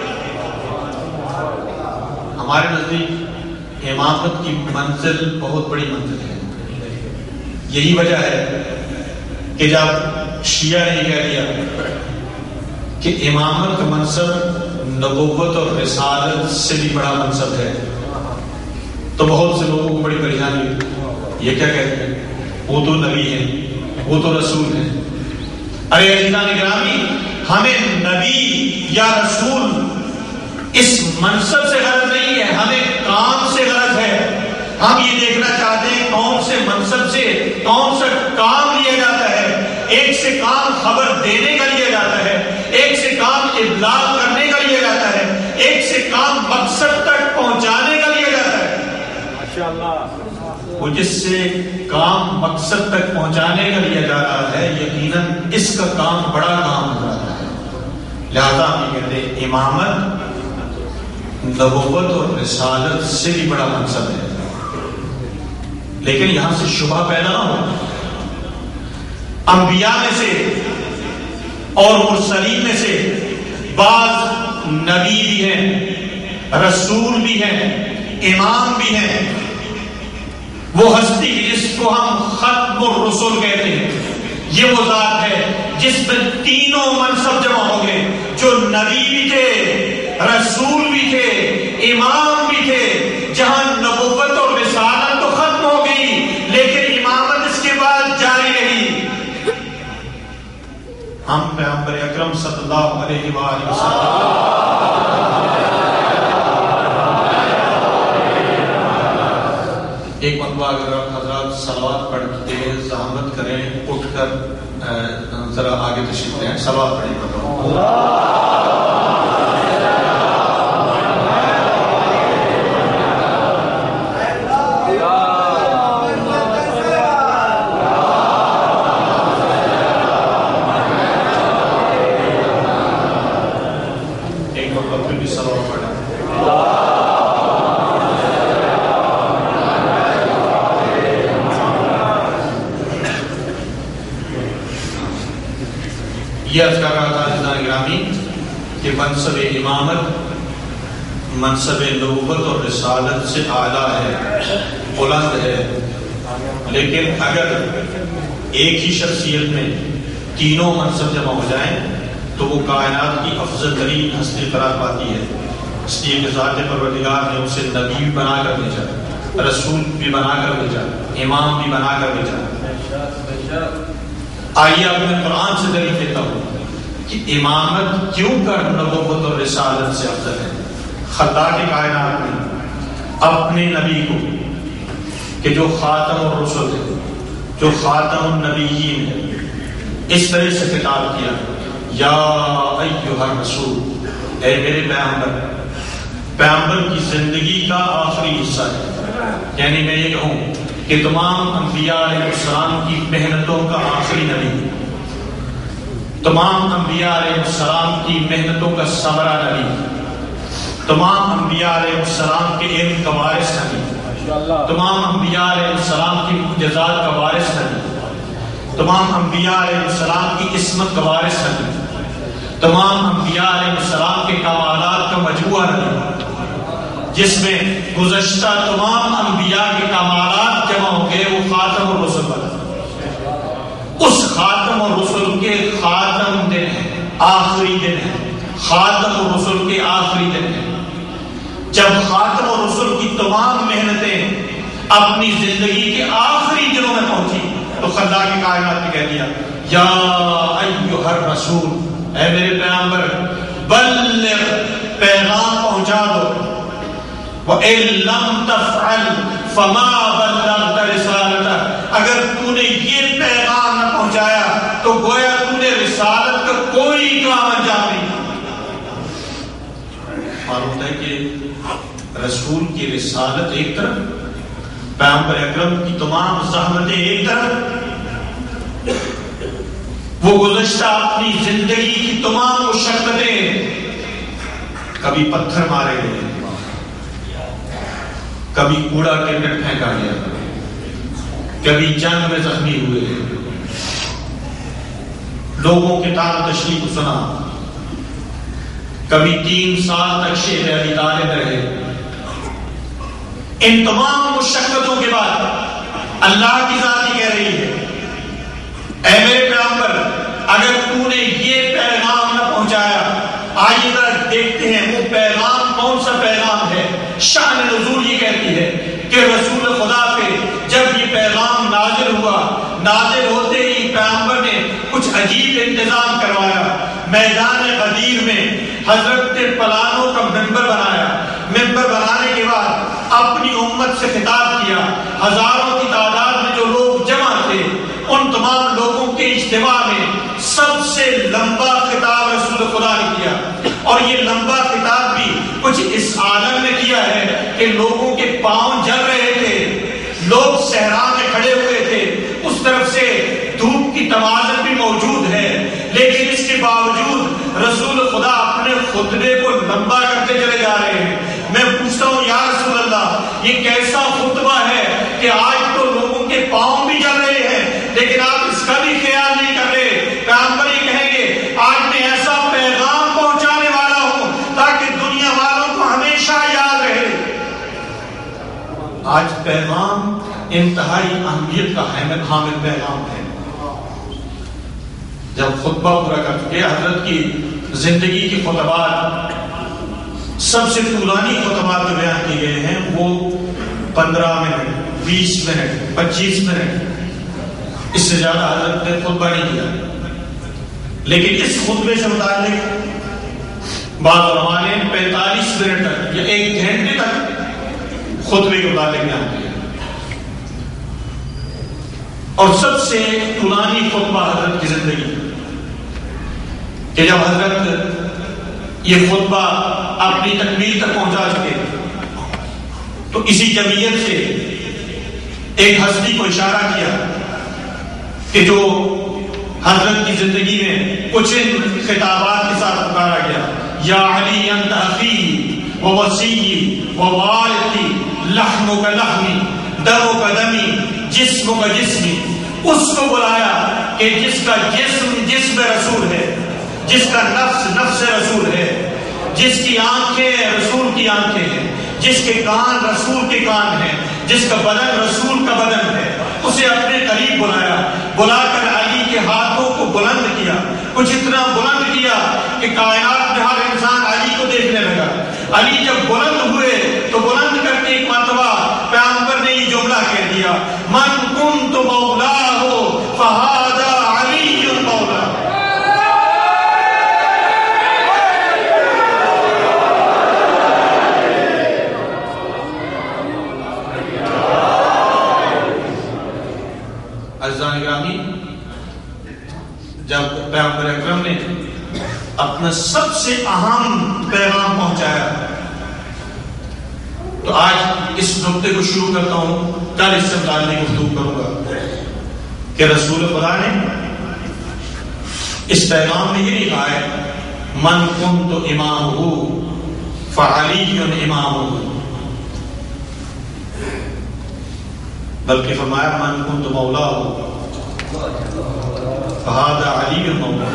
ہمارے نزدیک امامت کی منزل بہت بڑی منزل ہے۔ یہی وجہ ہے کہ جب شیعہ نے کہہ دیا کہ امامت کا منصب نبوت اور رسالت سے بھی بڑا منصب ہے، تو بہت سے لوگوں کو بڑی پریشانی ہوئی، یہ کیا کہتے ہیں، وہ تو نبی ہیں، وہ تو رسول ہیں۔ ارے عزیزان گرامی، ہمیں نبی یا رسول اس منصب سے غرض نہیں ہے، ہمیں کام سے غرض ہے۔ ہم یہ دیکھنا چاہتے ہیں کون سے منصب سے کون سا کام لیا جاتا ہے۔ ایک سے کام خبر دینے کا لیا جاتا ہے، ایک سے کام ابلاغ کرنے کا لیا جاتا ہے، ایک سے کام مقصد تک پہنچانے کا لیا جاتا ہے۔ ماشاءاللہ، وہ جس سے کام مقصد تک پہنچانے کا لیا جا رہا ہے، یقیناً اس کا کام بڑا کام ہو رہا ہے۔ لہذا ہم یہ کہتے ہیں امامت نبوت اور رسالت سے بھی بڑا منصب ہے۔ لیکن یہاں سے شبہ پیدا نہ ہو، انبیاء میں سے اور مرسلین میں سے بعض نبی بھی ہیں، رسول بھی ہیں، امام بھی ہیں۔ وہ ہستی جس کو ہم ختم الرسل کہتے ہیں، یہ وہ ذات ہے جس میں تینوں منصب جمع ہو گئے، جو نبی بھی تھے، رسول بھی تھے، امام بھی تھے۔ جہاں نبوت اور رسالت تو ختم ہو گئی، لیکن امامت اس کے بعد جاری رہی۔ ہم پیغمبر اکرم صلی اللہ علیہ وآلہ وسلم ایک مرتبہ اگر حضرات صلوات پڑھتے ہیں، زحمت کریں، اٹھ کر ذرا آگے تشریف لیں، صلوات پڑھیں۔ یہ عرض کر رہا تھا عزیزان گرامی کہ منصب امامت منصب نبوت اور رسالت سے اعلیٰ ہے، بلند ہے، لیکن اگر ایک ہی شخصیت میں تینوں منصب جمع ہو جائیں تو وہ کائنات کی افضل ترین ہستی قرار پاتی ہے۔ اس لیے کہ ذات پروردگار نے اسے نبی بھی بنا کر بھیجا، رسول بھی بنا کر بھیجا، امام بھی بنا کر بھیجا۔ آئیے اب میں قرآن سے دلیل دیتا ہوں کہ امامت کیوں کر نبوت اور رسالت سے افضل ہے۔ خلاق کائنات نے اپنے نبی کو کہ جو خاتم الرسل ہے، جو خاتم النبیین ہے، اس طرح سے خطاب کیا، یا ایھا الرسول، اے میرے پیغمبر۔ پیغمبر کی زندگی کا آخری حصہ ہے، یعنی میں یہ کہوں کہ تمام انبیاء علیہ السلام کی محنتوں کا آخری نبی، تمام انبیاء علیہ السلام کی محنتوں کا ثمرہ نبی، تمام انبیاء علیہ السلام کے علم کا وارث نبی، تمام انبیاء علیہ السلام کی معجزات کا وارث نبی، تمام انبیاء علیہ السلام کی عصمت کا وارث نبی، تمام انبیاء علیہ السلام کے کمالات کا مجموعہ نبی، جس میں گزشتہ تمام انبیاء کے کمالات جمع ہو گئے، وہ خاتم الرسل بنا۔ اس خاتم الرسل کے خاتم دن ہے، آخری دن ہے، خاتم الرسل کے آخری دن ہے، جب خاتم الرسل کی تمام محنتیں اپنی زندگی کے آخری دنوں میں پہنچی تو خلاق کائنات نے کہہ دیا، یا ایھا الرسول، اے میرے پیغمبر بلغ پیغام پہنچا دو، وَإِن لَّمْ تَفْعَلْ فَمَا بَلَّغْتَ رِسَالَتَهُ، اگر تو نے یہ پیغام نہ پہنچایا تو گویا تو نے رسالت کا کوئی کام انجام نہیں۔ معلوم ہے کہ رسول کی رسالت ایک طرف، پیغمبر اکرم کی تمام زحمتیں ایک طرف، وہ گزشتہ اپنی زندگی کی تمام مشقتیں، کبھی پتھر مارے گئے، کبھی کوڑا کرکٹ پھینکا گیا، کبھی جنگ میں زخمی ہوئے، لوگوں کے طعن تشریح کو سنا، کبھی 3 سال تک شہر ابی طالب رہے۔ ان تمام مشقتوں کے بعد اللہ کی ذات ہی کہہ رہی ہے اے میرے پیغمبر اگر تو نے یہ پیغام نہ پہنچایا، آئیے ذرا دیکھتے ہیں وہ پیغام کون سا پیغام ہے۔ شان نزول یہ کہتی ہے کہ رسول خدا پہ جب یہ پیغام نازل ہوا، نازل ہوتے ہی پیغمبر نے کچھ عجیب انتظام کروایا۔ میدان غدیر میں حضرت پلانوں کا ممبر بنایا، ممبر بنانے کے بعد اپنی امت سے خطاب کیا، ہزاروں کی تعداد میں جو لوگ جمع تھے ان تمام لوگوں کے اجتماع میں سب سے لمبا خطاب رسول خدا نے کیا، اور یہ لمبا خطاب بھی کچھ اس عالم میں کیا ہے کہ لوگوں کے پاؤں جل رہے تھے، لوگ صحرا میں کھڑے ہوئے تھے، اس طرف سے دھوپ کی توازن بھی موجود ہے، لیکن اس کے باوجود رسول خدا اپنے خطبے کو لمبا کرتے چلے جا رہے ہیں۔ میں پوچھتا ہوں یا رسول اللہ یہ کیسا خطبہ ہے کہ آج تو لوگوں کے پاؤں بھی جل رہے ہیں لیکن آپ اس کا بھی خیال نہیں کر رہے۔ پیغمبر یہ کہیں گے آج میں ایسا پیغام پہنچانے والا ہوں تاکہ دنیا والوں کو ہمیشہ یاد رہے۔ آج پیغام انتہائی اہمیت کا حامل پیغام ہے۔ جب خطبہ پورا کر چکے، حضرت کی زندگی کے خطبات سب سے طولانی خطبات جو بیان کیے گئے ہیں وہ 15 منٹ، 20 منٹ، 25 منٹ، اس سے زیادہ حضرت نے خطبہ نہیں کیا۔ لیکن اس خطبے سے متعلق بعض علماء نے 45 منٹ تک یا 1 گھنٹے تک خطبے کے متعلق بیان کیا، اور سب سے طولانی خطبہ حضرت کی زندگی کہ جب حضرت یہ خطبہ اپنی تکمیل تک پہنچا چکے تو اسی جمعیت سے ایک ہستی کو اشارہ کیا کہ جو حضرت کی زندگی میں کچھ خطابات کے ساتھ پکارا گیا، یا علی انت اخی و وصی و وارثی لحمک لحمی دمک دمی جسمک جسمی، اس کو بلایا کہ جس کا جسم رسول ہے، جس کا نفس رسول ہے، جس کی آنکھیں رسول کی آنکھیں ہیں، جس کے کان رسول کے کان ہیں، جس کا بدن رسول کا بدن ہے، اسے اپنے قریب بلایا، بلا کر علی کے ہاتھوں کو بلند کیا، کچھ اتنا بلند کیا کہ کائنات میں ہر انسان علی کو دیکھنے لگا۔ علی جب بلند ہوئے تو بلند کر کے ایک مرتبہ پیغمبر نے یہ جملہ کہہ دیا، من کنت مولاہ فہذا علی مولا۔ عزیزان گرامی، جب پیغمبر اکرم نے اپنا سب سے اہم پیغام پہنچایا تو آج اس نقطے کو شروع کرتا ہوں، کل اس سے متعلق گفتگو کروں گا کہ رسول خدا نے اس پیغام میں یہ لکھا ہے من کنت امامہ فعلی امامہ، بلکہ فرمایا من کنت مولاہ فہذا علی مولا۔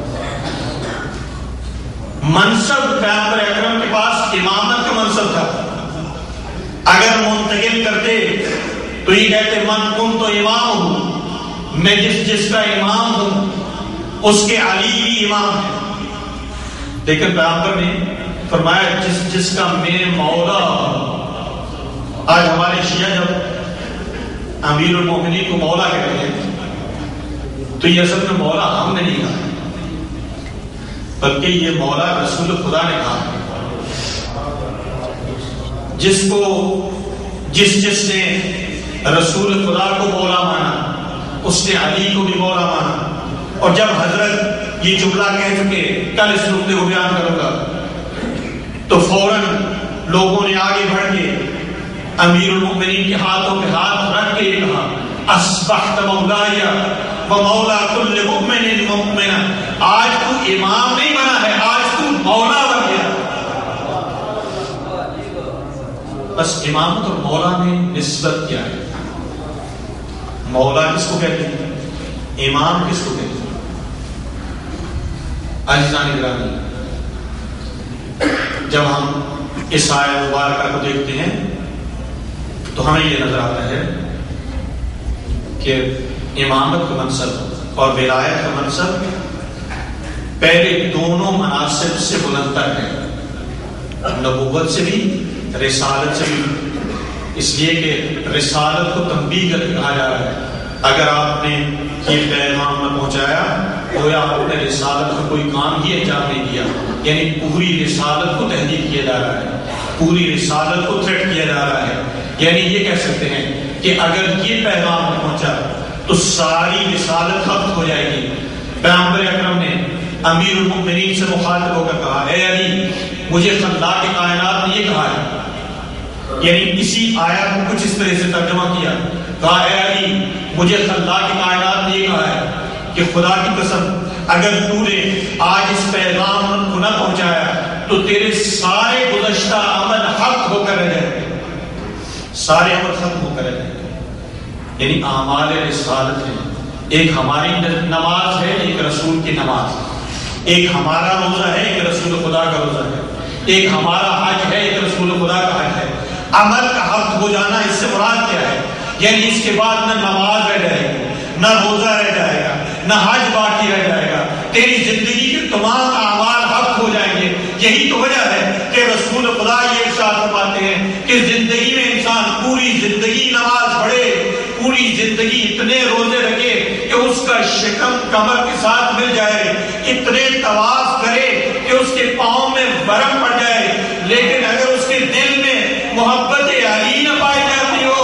منصب پیغمبر اکرم کے پاس امامت کا منصب تھا، اگر منتقل کرتے تو یہ کہتے من کنت امام ہوں، میں جس کا امام ہوں اس کے علی بھی امام ہے، لیکن پیغمبر نے فرمایا جس کا میں مولا ہوں۔ آج ہمارے شیعہ جب امیر المومنین کو مولا کہتے ہیں تو یہ اصل میں مولا ہم نے نہیں کہا، بلکہ یہ مولا رسول خدا نے کہا ہے. جس نے رسول خدا کو مولا مانا اس نے علی کو بھی مولا مانا. اور جب حضرت یہ جملہ کہہ چکے کل اس نقطے کو بیان کروں گا تو فوراً لوگوں نے آگے بڑھ کے امیر المؤمنین کے ہاتھوں پہ ہاتھ رکھ کے یہ کہا اصبحت مولاي ومولا كل مؤمن مؤمنہ. آج تو امام نہیں بنا ہے، آج تو مولا بن گیا. بس امامت اور مولا میں نسبت کیا ہے؟ مولا کس کو کہتے ہیں؟ امام کس کو کہتے ہیں؟ عزیزان گرامی، جب ہم اس آیت مبارکہ کو دیکھتے ہیں تو ہمیں یہ نظر آتا ہے کہ امامت کا منصب اور ولایت کا منصب پہلے دونوں مناصب سے بلندتر ہے، نبوت سے بھی رسالت سے بھی. اس لیے کہ رسالت کو تنبیہ کر کے کہا جا رہا ہے اگر آپ نے یہ پیغام نہ پہنچایا گویا آپ نے رسالت کا کوئی کام ہی انجام نہیں دیا. یعنی پوری رسالت کو تہدید کیا جا رہا ہے، پوری رسالت کو تھریٹ کیا جا رہا ہے. یعنی یہ کہہ سکتے ہیں کہ اگر یہ پیغام نہ پہنچا تو ساری رسالت ختم ہو جائے گی. پیغمبر اکرم نے امیر المؤمنین سے مخاطب ہو کر کہا اے علی مجھے خلاق کائنات نے یہ کہا ہے. یعنی اسی آیت کو کچھ اس طرح سے ترجمہ کیا، کہا اے علی مجھے خلاق کائنات نے یہ کہا ہے کہ خدا کی قسم اگر تو نے آج اس پیغام کو نہ پہنچایا تو تیرے سارے گزشتہ عمل حق ہو کر رہ جائیں گے، سارے عمل ختم ہو کر رہ جائیں گے. یعنی اعمال رسالت ہے. ایک ہماری نماز ہے، ایک رسول کی نماز ہے. ایک ہمارا روزہ ہے، ایک رسول خدا کا روزہ ہے. ایک ہمارا حج ہے، ایک رسول خدا کا حج ہے. عمل کا حق ہو جانا اس سے مراد کیا ہے؟ یعنی اس کے بعد نہ نماز رہ جائے گی، نہ روزہ رہ جائے گا، نہ حج باقی رہ جائے گا. تیری زندگی کے تمام اعمال حق ہو جائیں گے. یہی تو وجہ ہے کہ رسول خدا یہ ارشاد فرماتے ہیں کہ زندگی میں انسان پوری زندگی نماز پڑھے، پوری زندگی اتنے روزے رکھے کہ اس کا شکم کمر کے ساتھ مل جائے، اتنے طواف کرے کہ اس کے پاؤں میں برف پڑ جائے، لیکن اگر اس کے دل میں محبت علی نہ پائی جاتی ہو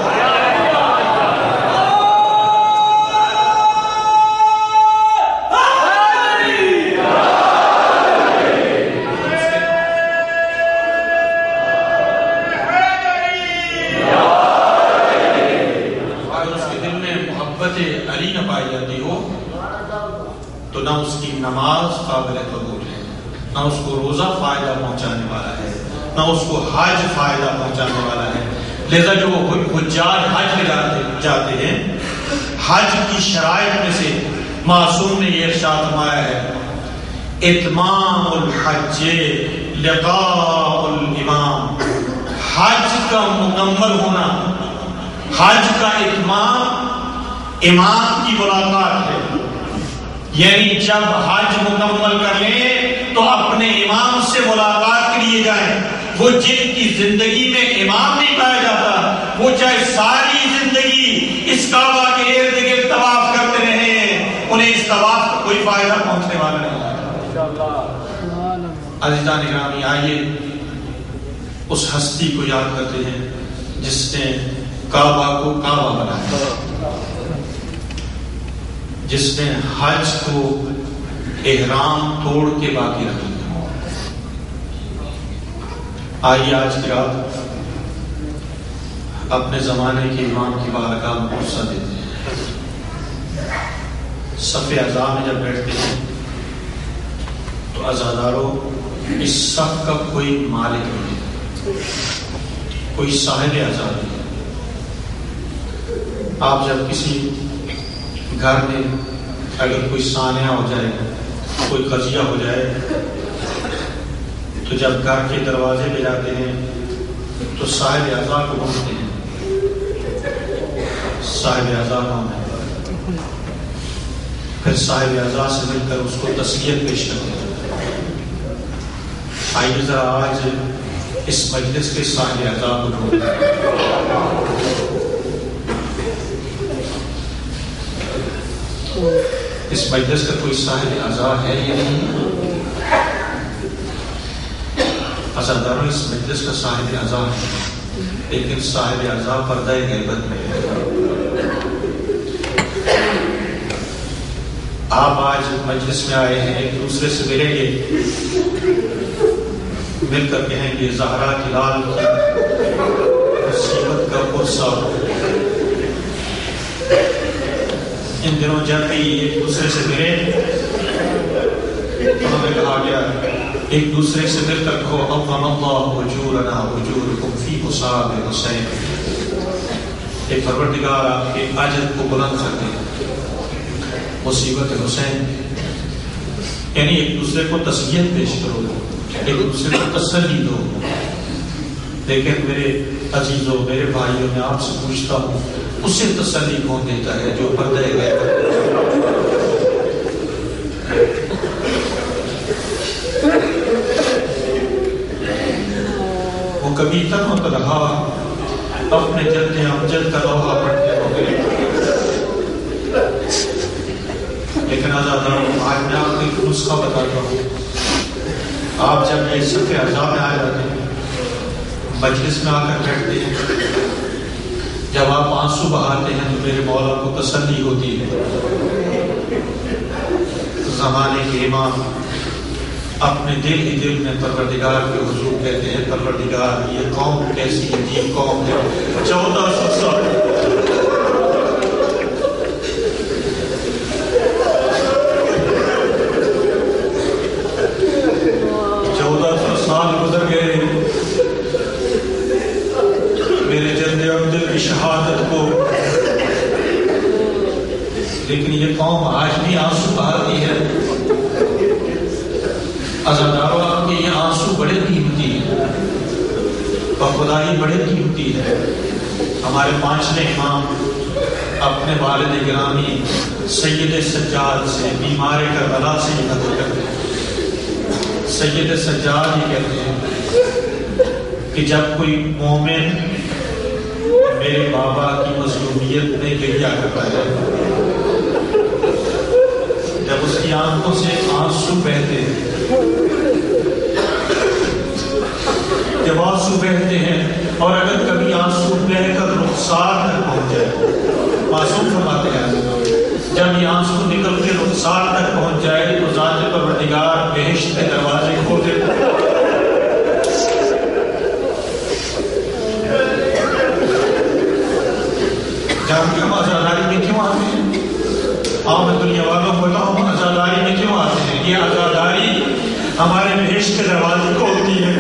علی نہ پائی جاتی ہو تو نہ اس کی نماز قابل قبول ہے، نہ اس کو روزہ فائدہ پہنچانے والا ہے، نہ اس کو حج فائدہ پہنچانے والا ہے. لہذا جو حجاج حج میں جاتے ہیں، حج کی شرائط میں سے معصوم نے یہ ارشاد فرمایا ہے اتمام الحج لقاء الامام. حج کا مکمل ہونا، حج کا اتمام امام کی ملاقات ہے. یعنی جب حج مکمل کر لیں تو اپنے امام سے ملاقات کے لیے جائیں. وہ جن کی زندگی میں امام نہیں پایا جاتا وہ چاہے ساری زندگی اس کعبہ کے ارد گرد طواف کرتے رہیں، انہیں اس طواف کا کوئی فائدہ پہنچنے والا نہیں ہے. عزیزان گرامی، آئیے اس ہستی کو یاد کرتے ہیں جس نے کعبہ کو کعبہ بنایا، جس نے حج کو احرام توڑ کے باقی رکھ دیا. آئیے آج کی رات اپنے زمانے کے امام کی بارگاہ میں غصہ دیتے ہیں. صف عزا میں جب بیٹھتے ہیں تو عزاداروں اس صف کا کوئی مالک نہیں ہے، کوئی صاحب عزا نہیں ہے. آپ جب کسی گھر میں اگر کوئی سانحہ ہو جائے، کوئی قضیہ ہو جائے تو جب گھر کے دروازے پہ جاتے ہیں تو صاحب اعضاء کو ڈھونڈتے ہیں، صاحب اعضاء کون ہے؟ پھر صاحب اعضاء سے مل کر اس کو تسلیت پیش کرتے ہیں. آئیے ذرا آج اس مجلس کے صاحب اعضاء کو ڈھونڈتے ہیں. اس مجلس کا کوئی صاحب اعضاء ہے یا نہیں؟ عزاداروں اس مجلس کا صاحب اعضاء ہے، لیکن صاحب اعضاء پردہ غیبت میں ہے۔ آپ آج مجلس میں آئے ہیں، ایک دوسرے سے ملیں گے، مل کر کہیں گے زہرا کی لال کی مصیبت کا قرصہ۔ ان دنوں جب بھی ایک دوسرے سے ملے تو ہمیں کہا گیا ایک دوسرے سے مل کر کہو اَوَّمَ اللَّهُ وَجُورَنَا وَجُورُكُمْ فِي أُصَابِ حسین، ایک پروردگار آپ کے اجر کو بلند کر دے مصیبت حسین، یعنی ایک دوسرے کو تسلیت پیش کرو، ایک دوسرے کو تسلی دو۔ لیکن میرے عزیزوں، میرے بھائیوں، میں آپ سے پوچھتا ہوں اسے تسلی کون دیتا ہے جو پردہ غیبت؟ وہ کبھی تنہا تنہا اپنے جد امجد کا لوحہ پڑھتے ہوں گے، لیکن عزاداروں آج میں آپ کو ایک نسخہ بتاتا ہوں۔ آپ جب یہ صفحے اعضاء میں آ جاتے ہیں، مجلس میں آ کر بیٹھتے ہیں، جب آپ آنسو بہاتے ہیں تو میرے مولا کو تسلی ہوتی ہے۔ زمانے کے امام اپنے دل ہی دل میں پروردگار کے حضور کہتے ہیں پروردگار یہ قوم کیسی عجیب قوم ہے، 1400 سال 1400 سال گزر گئے میرے جد امجد کی شہادت کو، لیکن یہ قوم آج بھی آنسو بہاتی ہے۔ عزاداروں آپ کے یہ آنسو بڑے قیمتی ہیں اور خدائی بڑے قیمتی ہے۔ ہمارے پانچویں امام اپنے والد گرامی سید سجاد سے بیمار کربلا سے یہ نقل کرتے ہیں۔ سید سجاد یہ کہتے ہیں کہ جب کوئی مومن میرے بابا کی مظلومیت میں گریہ کرتا ہے، جب اس کی آنکھوں سے آنسو بہتے ہیں، جب آنسو بہتے ہیں اور اگر کبھی آنسو بہ کر رخسار تک پہنچ جائے، معصوم فرماتے ہیں جب یہ آنسو نکل کے رخسار تک پہنچ جائے تو ذات پروردگار بہشت کے دروازے کھول دیتے ہیں۔ جانتے ہم عزاداری میں کیوں آتے ہیں؟ آؤ میں دنیا والوں کو بتاؤں عزاداری میں کیوں آتے ہیں؟ یہ عزاداری ہمارے بہشت کے دروازے کھولتی ہے،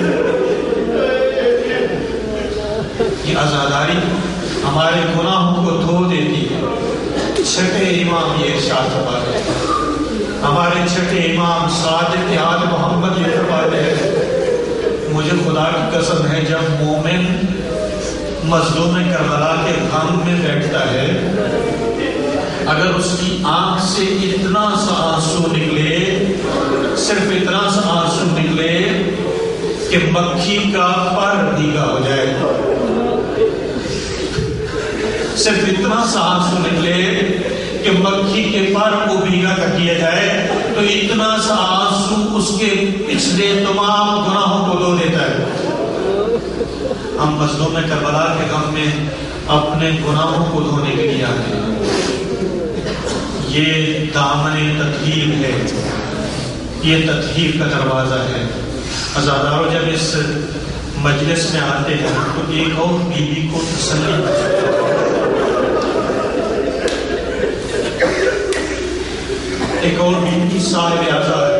یہ عزاداری ہمارے گناہوں کو دھو دیتی ہے۔ چھٹے امام یہ ارشاد فرماتے ہیں، ہمارے چھٹے امام صادق آل محمد یہ فرماتے ہیں مجھے خدا کی قسم ہے جب مومن مظلوم کربلا کے غم میں بیٹھتا ہے، اگر اس کی آنکھ سے اتنا سا آنسو نکلے، صرف اتنا سا آنسو نکلے کہ مکھی کا پر بھیگا ہو جائے، صرف اتنا سا آنسو نکلے کہ مکھی کے پر کو بھیگا کر دیا جائے، تو اتنا سا آنسو اس کے پچھلے تمام گناہوں کو دھو دیتا ہے۔ ہم مظلوم کربلا کے غم میں اپنے گناہوں کو دھونے کے لیے آتے ہیں۔ یہ دامن تطہیر ہے، یہ تطہیر کا دروازہ ہے۔ عزاداروں جب اس مجلس میں آتے ہیں تو ایک اور بیوی کو تسلی ایک اور بیوی صاحب اعضاء ہے۔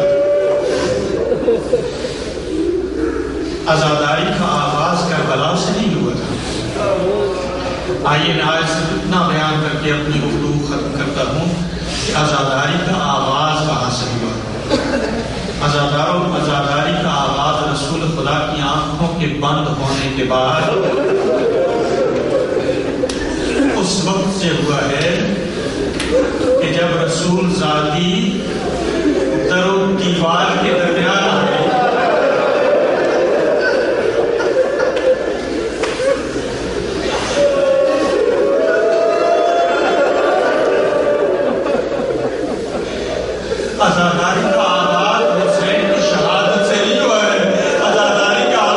عزاداری کا آغاز کربلا سے نہیں ہوا تھا۔ آئیے میں آج سے اتنا بیان کر کے اپنی گفتگو ختم کرتا ہوں کہ عزاداری کا آغاز کہاں سے ہوا۔ عزاداری کا آغاز رسول خدا کی آنکھوں کے بند ہونے کے بعد اس وقت سے ہوا ہے کہ جب رسول ذاتی در و دیوار کے درمیان آئے، عزاداری کا آغاز حسین کی شہادت سے نہیں ہوا ہے، عزاداری کا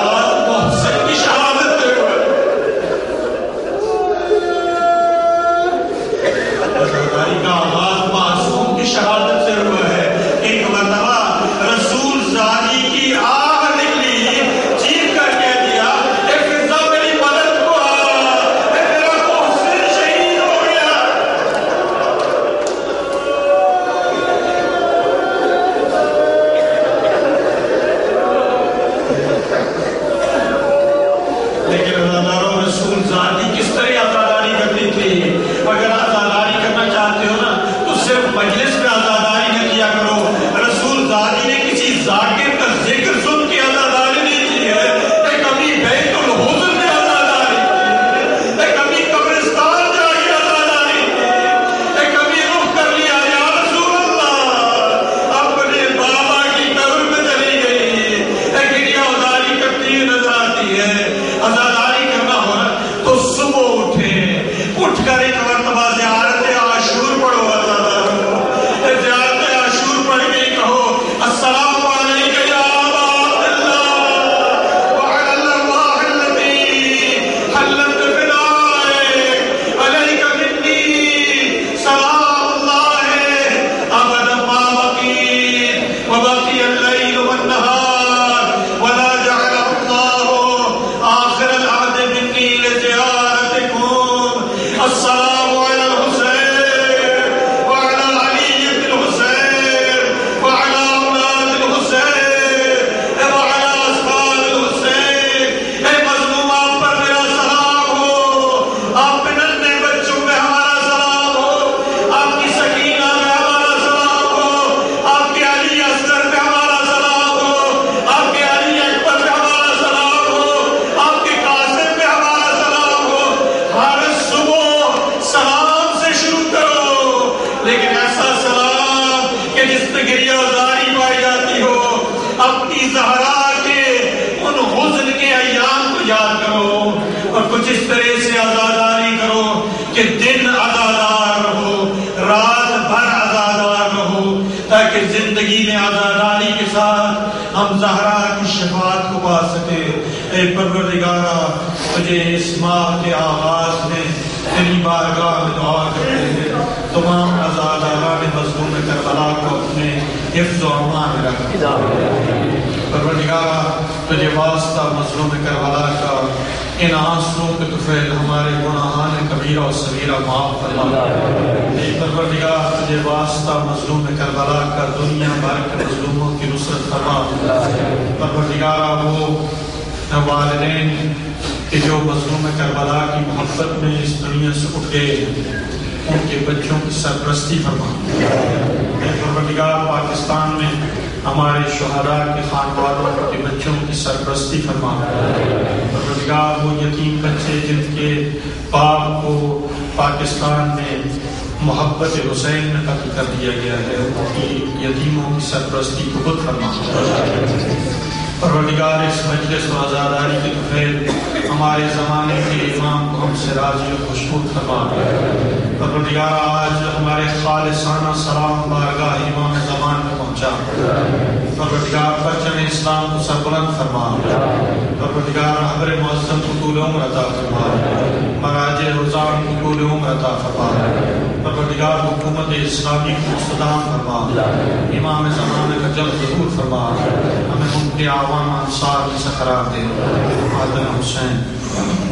زہرا کے ان حزن کے ایام کو یاد کرو اور کچھ اس طرح سے عزاداری کرو کہ دن عزادار رہو، رات بھر عزادار رہو، تاکہ زندگی میں عزاداری کے ساتھ ہم زہرا کی شفاعت کو پا سکے۔ اے پروردگارا، تجھے اس ماہ کے آغاز میں تیری بارگاہ میں دعا کرتے ہیں، تمام عزاداران مظلوم کربلا کو اپنے حفظ و امان میں رکھ۔ پروردگارا، تجھے واسطہ مظلوم کربلا کا، ان آنسوؤں کے طفیل ہمارے گناہان کبیرہ و صغیرہ معاف فرما۔ اے پروردگار، تجھے واسطہ مظلوم کربلا کا، دنیا بھر کے مظلوموں کی نصرت فرما۔ پروردگارا، وہ والدین کہ جو مظلوم کربلا کی محبت میں اس دنیا سے اٹھ گئے ہیں، ان کے بچوں کی سرپرستی فرما۔ اے پروردگار، پاکستان میں ہمارے شہداء کے خانوادوں کے بچوں کی سرپرستی فرما۔ پروردگار، وہ یتیم بچے جن کے باپ کو پاکستان میں محبت حسین میں قتل کر دیا گیا ہے، ان کی یتیموں کی سرپرستی کو خود فرما۔ پروردگار، اس مجلس و عزاداری کے طفیل ہمارے زمانے کے امام کو ہم سے راضی و خوشنود فرما۔ پروردگار، آج ہمارے خالصانہ سلام بارگاہ امام زمان میں پہنچا۔ پروردگار، پرچم اسلام کو سربلند فرما۔ پروردگار، رہبر معظم کو طول عمر عطا فرما۔ مراج رضان کو طول عمر عطا فرما۔ پروردگار، حکومت اسلامی کو مستدام فرما۔ امام زمانے کا جلد ظہور فرما۔ ہمیں ان کے عوام انصار میں سے قرار دے۔ آدم حسین